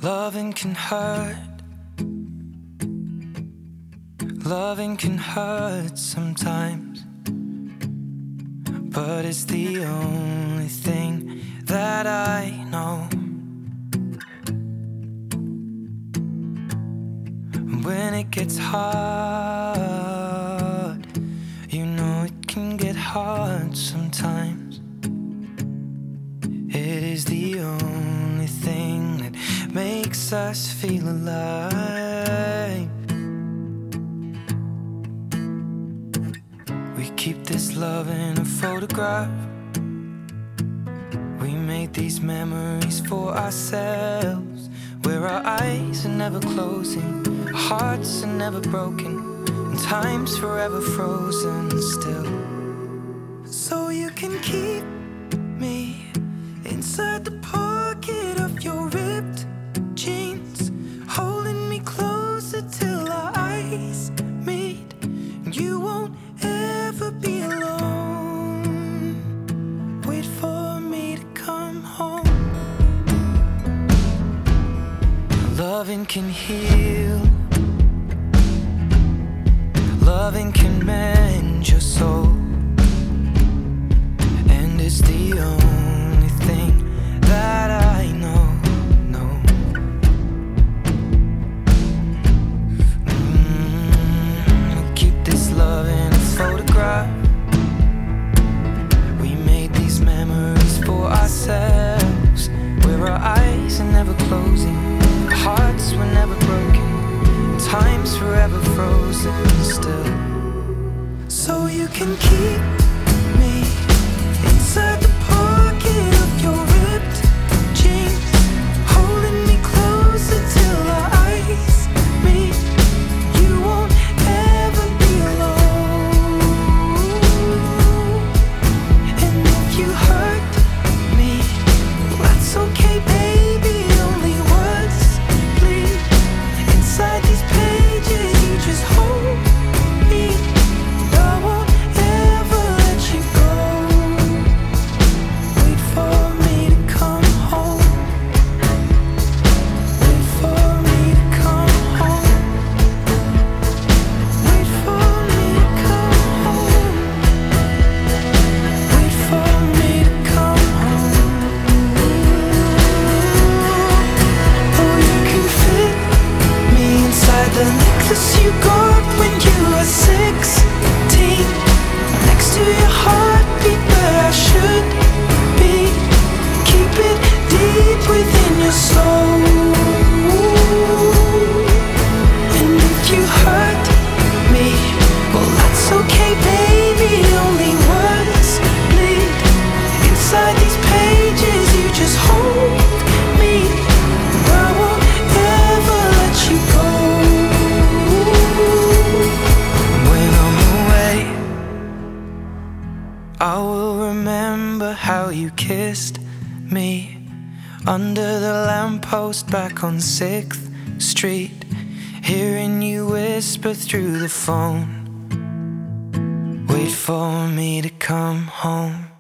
Loving can hurt. Loving can hurt sometimes, but it's the only thing that I know. When it gets hard, you know it can get hard sometimes. It is the only thing that makes us feel alive. We keep this love in a photograph. We made these memories for ourselves, where our eyes are never closing, our hearts are never broken, and time's forever frozen still. So you can keep me inside the pocket of your ripped jeans, holding me closer till our eyes meet. You won't ever be alone. Wait for me to come home. Loving can heal. Loving can mend your soul, and it's the only thing that I know. We'll keep this love in a photograph. We made these memories for ourselves, where our eyes are never closing, our hearts were never broken, time's forever frozen still. So you can keep me inside the pocket of your ripped jeans, holding me closer till our eyes meet. You won't ever be alone. And if you hurt me, well, that's okay, baby. Only words bleed inside these pages. You just hold me. I won't ever let you go. Wait for me to come home. Wait for me to come home. Wait for me to come home. Wait for me to come home. Oh, you can fit me inside the necklace you got when you were 16, next to your heartbeat where I should be. Keep it deep within your soul. And if you hurt me, well, that's okay, baby. Only words bleed inside these pages. You just hold me. I won't ever let you go. When I'm away, I will remember how you kissed me under the lamppost back on 6th Street, hearing you whisper through the phone. Wait for me to come home.